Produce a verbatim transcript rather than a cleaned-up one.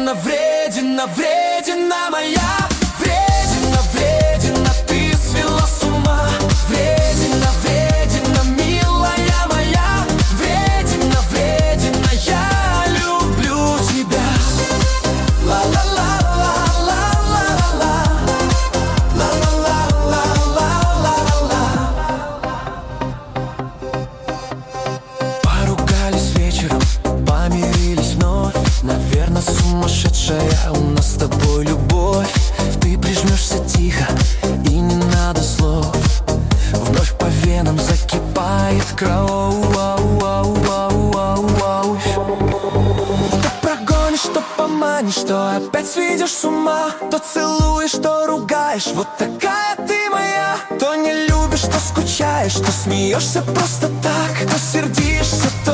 Вредина, вредина, вредина моя. Вредина, вредина, ты свела с ума. Вредина, вредина, милая моя. Вредина, вредина, я люблю тебя. Ла-ла-ла-ла-ла-ла-ла-ла. Ла-ла-ла-ла-ла-ла-ла. Поругались вечером, помирились вновь. Наверно, сумасшедшая у нас с тобой любовь. Ты прижмешься тихо, и не надо слов. Вновь по венам закипает кровь. То прогонишь, то поманишь, то опять сведешь с ума. То целуешь, то ругаешь, вот такая ты моя. То не любишь, то скучаешь, то смеешься просто так. То сердишься, то